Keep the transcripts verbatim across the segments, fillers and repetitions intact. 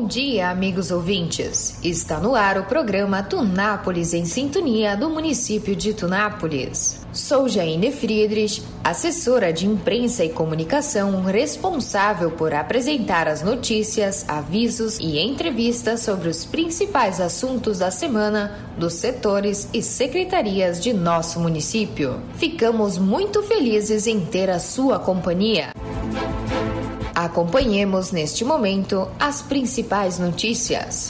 Bom dia, amigos ouvintes. Está no ar o programa Tunápolis em Sintonia do município de Tunápolis. Sou Jaine Friedrich, assessora de imprensa e comunicação responsável por apresentar as notícias, avisos e entrevistas sobre os principais assuntos da semana dos setores e secretarias de nosso município. Ficamos muito felizes em ter a sua companhia. Acompanhemos neste momento as principais notícias.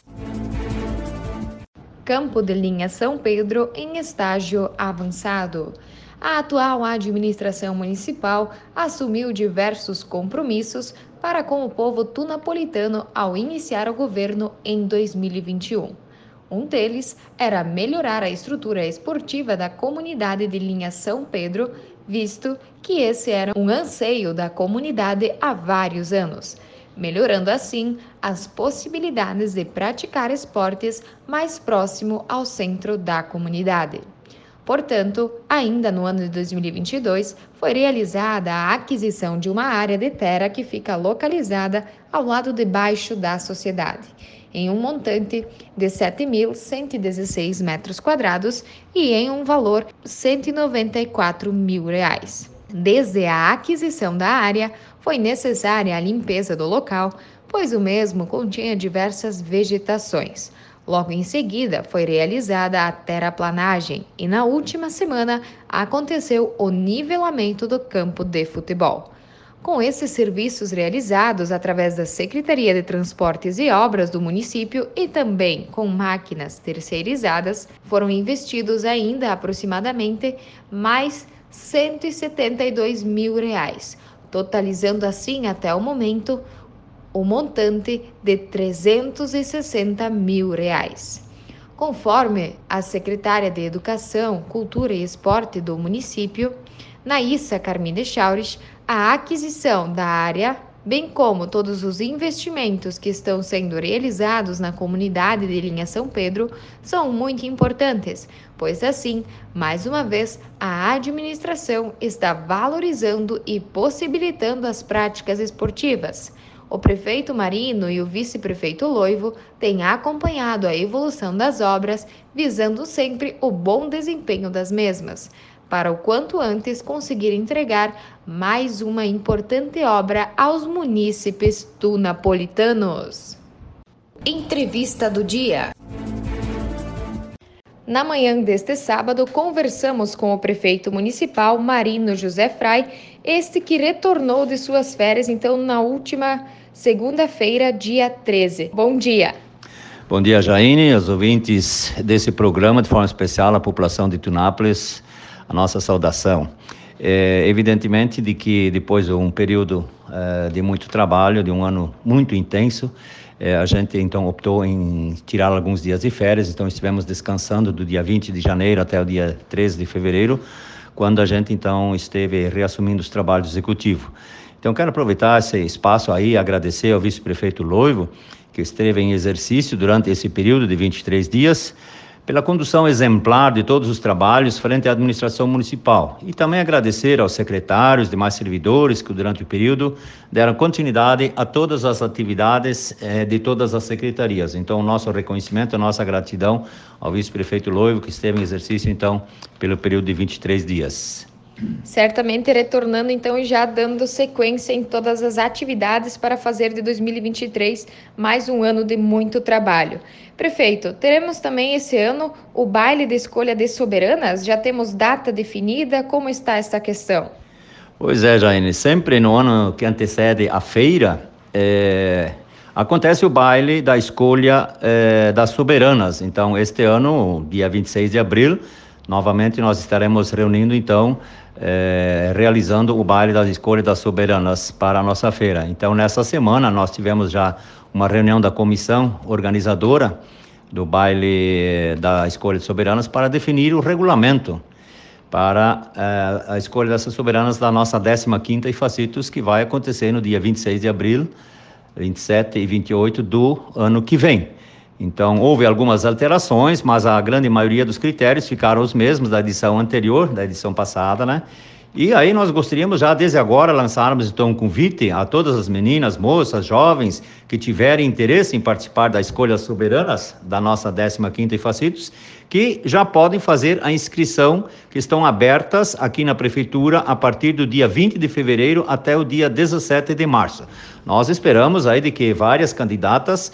Campo de Linha São Pedro em estágio avançado. A atual administração municipal assumiu diversos compromissos para com o povo tunapolitano ao iniciar o governo em dois mil e vinte e um. Um deles era melhorar a estrutura esportiva da comunidade de Linha São Pedro, visto que esse era um anseio da comunidade há vários anos, melhorando assim as possibilidades de praticar esportes mais próximo ao centro da comunidade. Portanto, ainda no ano de dois mil e vinte e dois, foi realizada a aquisição de uma área de terra que fica localizada ao lado de baixo da sociedade, em um montante de sete mil cento e dezesseis metros quadrados e em um valor de cento e noventa e quatro mil reais. Desde a aquisição da área, foi necessária a limpeza do local, pois o mesmo continha diversas vegetações. Logo em seguida, foi realizada a terraplanagem e na última semana aconteceu o nivelamento do campo de futebol. Com esses serviços realizados através da Secretaria de Transportes e Obras do município e também com máquinas terceirizadas, foram investidos ainda aproximadamente mais cento e setenta e dois mil reais, totalizando assim até o momento o montante de trezentos e sessenta mil reais. Conforme a secretária de Educação, Cultura e Esporte do município, Naissa Carmine Chaurich, a aquisição da área, bem como todos os investimentos que estão sendo realizados na comunidade de Linha São Pedro, são muito importantes, pois assim, mais uma vez, a administração está valorizando e possibilitando as práticas esportivas. O prefeito Marino e o vice-prefeito Loivo têm acompanhado a evolução das obras, visando sempre o bom desempenho das mesmas, para o quanto antes conseguir entregar mais uma importante obra aos munícipes tunapolitanos. Entrevista do dia. Na manhã deste sábado, conversamos com o prefeito municipal Marino José Frei, este que retornou de suas férias, então, na última segunda-feira, dia treze. Bom dia. Bom dia, Jaine, aos ouvintes desse programa, de forma especial à população de Tunápolis, a nossa saudação. É, evidentemente de que depois de um período é, de muito trabalho, de um ano muito intenso, é, a gente então optou em tirar alguns dias de férias, então estivemos descansando do dia vinte de janeiro até o dia treze de fevereiro, quando a gente então esteve reassumindo os trabalhos executivos. Então quero aproveitar esse espaço aí e agradecer ao vice-prefeito Loivo, que esteve em exercício durante esse período de vinte e três dias, pela condução exemplar de todos os trabalhos frente à administração municipal. E também agradecer aos secretários, demais servidores que durante o período deram continuidade a todas as atividades eh, de todas as secretarias. Então, o nosso reconhecimento, a nossa gratidão ao vice-prefeito Loivo, que esteve em exercício, então, pelo período de vinte e três dias. Certamente retornando então e já dando sequência em todas as atividades para fazer de dois mil e vinte e três mais um ano de muito trabalho. Prefeito, teremos também esse ano o baile de escolha de soberanas? Já temos data definida? Como está essa questão? Pois é, Jaine, sempre no ano que antecede a feira, é, acontece o baile da escolha é, das soberanas. Então, este ano, dia vinte e seis de abril, novamente nós estaremos reunindo então, É, realizando o baile das escolhas das soberanas para a nossa feira. Então, nessa semana, nós tivemos já uma reunião da comissão organizadora do baile da escolha de soberanas para definir o regulamento para é, a escolha dessas soberanas da nossa décima quinta IFACITUS, que vai acontecer no dia vinte e seis de abril, vinte e sete e vinte e oito do ano que vem. Então, houve algumas alterações, mas a grande maioria dos critérios ficaram os mesmos da edição anterior, da edição passada, né? E aí nós gostaríamos já desde agora lançarmos então um convite a todas as meninas, moças, jovens que tiverem interesse em participar das escolhas soberanas da nossa décima quinta IFACITOS, que já podem fazer a inscrição, que estão abertas aqui na Prefeitura a partir do dia vinte de fevereiro até o dia dezessete de março. Nós esperamos aí de que várias candidatas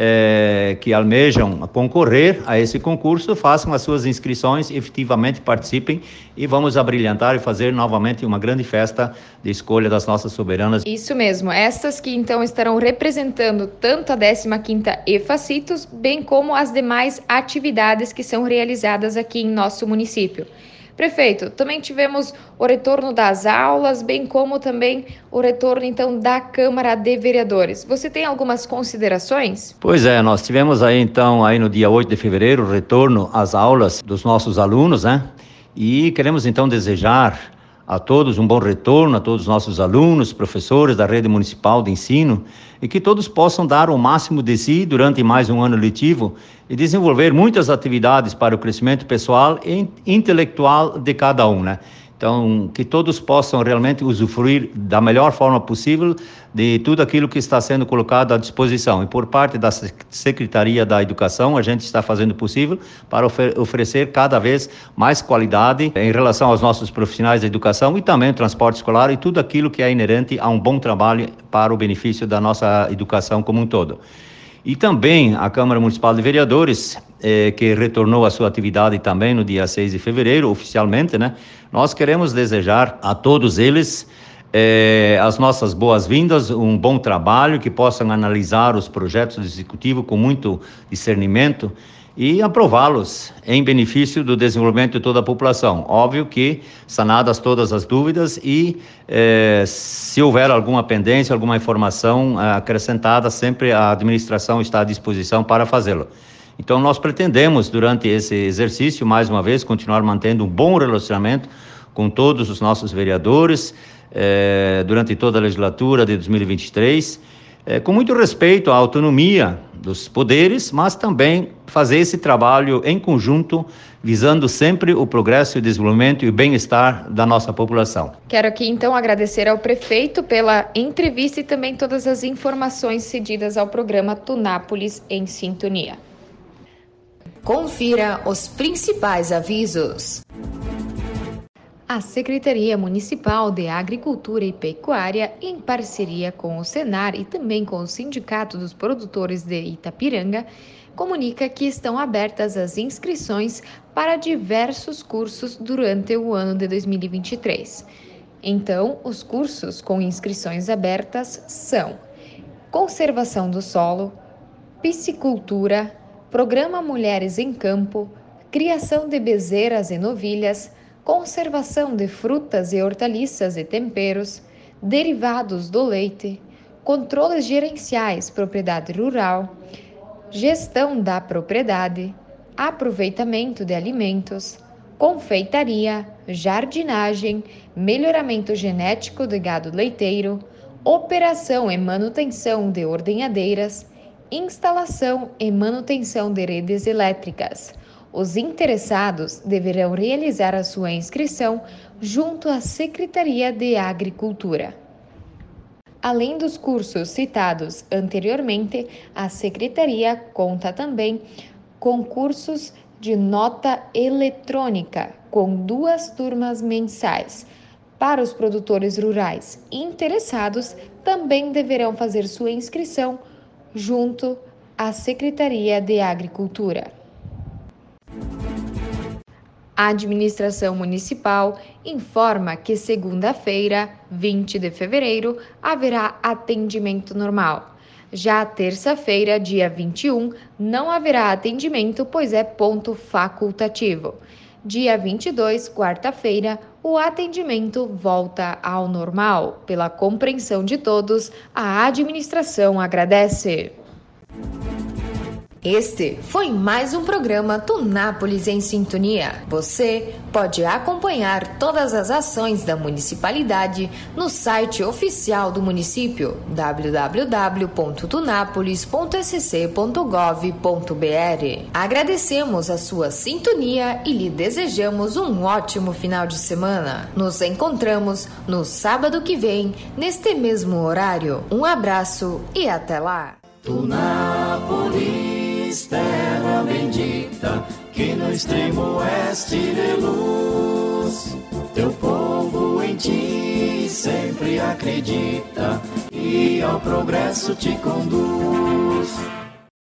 eh, que almejam concorrer a esse concurso façam as suas inscrições, efetivamente participem e vamos abrilhantar e fazer novamente uma grande festa de escolha das nossas soberanas. Isso mesmo, estas que então estarão representando tanto a décima quinta IFACITOS, bem como as demais atividades que são realizadas aqui em nosso município. Prefeito, também tivemos o retorno das aulas, bem como também o retorno, então, da Câmara de Vereadores. Você tem algumas considerações? Pois é, nós tivemos aí, então, aí no dia oito de fevereiro, o retorno às aulas dos nossos alunos, né? E queremos, então, desejar a todos um bom retorno, a todos os nossos alunos, professores da rede municipal de ensino, e que todos possam dar o máximo de si durante mais um ano letivo e desenvolver muitas atividades para o crescimento pessoal e intelectual de cada um, né? Então, que todos possam realmente usufruir da melhor forma possível de tudo aquilo que está sendo colocado à disposição. E por parte da Secretaria da Educação, a gente está fazendo o possível para ofer- oferecer cada vez mais qualidade em relação aos nossos profissionais da educação e também o transporte escolar e tudo aquilo que é inerente a um bom trabalho para o benefício da nossa educação como um todo. E também a Câmara Municipal de Vereadores, eh, que retornou à sua atividade também no dia seis de fevereiro, oficialmente, né? Nós queremos desejar a todos eles eh, as nossas boas-vindas, um bom trabalho, que possam analisar os projetos do Executivo com muito discernimento e aprová-los em benefício do desenvolvimento de toda a população. Óbvio que sanadas todas as dúvidas e eh, se houver alguma pendência, alguma informação eh, acrescentada, sempre a administração está à disposição para fazê-lo. Então nós pretendemos, durante esse exercício, mais uma vez, continuar mantendo um bom relacionamento com todos os nossos vereadores eh, durante toda a legislatura de dois mil e vinte e três, É, com muito respeito à autonomia dos poderes, mas também fazer esse trabalho em conjunto, visando sempre o progresso, o desenvolvimento e o bem-estar da nossa população. Quero aqui então agradecer ao prefeito pela entrevista e também todas as informações cedidas ao programa Tunápolis em Sintonia. Confira os principais avisos. A Secretaria Municipal de Agricultura e Pecuária, em parceria com o Senar e também com o Sindicato dos Produtores de Itapiranga, comunica que estão abertas as inscrições para diversos cursos durante o ano de dois mil e vinte e três. Então, os cursos com inscrições abertas são Conservação do Solo, Piscicultura, Programa Mulheres em Campo, Criação de Bezerras e Novilhas, Conservação de frutas e hortaliças e temperos, derivados do leite, controles gerenciais propriedade rural, gestão da propriedade, aproveitamento de alimentos, confeitaria, jardinagem, melhoramento genético de gado leiteiro, operação e manutenção de ordenhadeiras, instalação e manutenção de redes elétricas. Os interessados deverão realizar a sua inscrição junto à Secretaria de Agricultura. Além dos cursos citados anteriormente, a Secretaria conta também com cursos de nota eletrônica, com duas turmas mensais. Para os produtores rurais interessados, também deverão fazer sua inscrição junto à Secretaria de Agricultura. A administração municipal informa que segunda-feira, vinte de fevereiro, haverá atendimento normal. Já terça-feira, dia vinte e um, não haverá atendimento, pois é ponto facultativo. Dia vinte e dois, quarta-feira, o atendimento volta ao normal. Pela compreensão de todos, a administração agradece. Este foi mais um programa Tunápolis em Sintonia. Você pode acompanhar todas as ações da municipalidade no site oficial do município w w w ponto tunápolis ponto s c ponto gov ponto b r. Agradecemos a sua sintonia e lhe desejamos um ótimo final de semana. Nos encontramos no sábado que vem, neste mesmo horário. Um abraço e até lá. Tunápolis, terra bendita, que no extremo oeste de luz, teu povo em ti sempre acredita e ao progresso te conduz.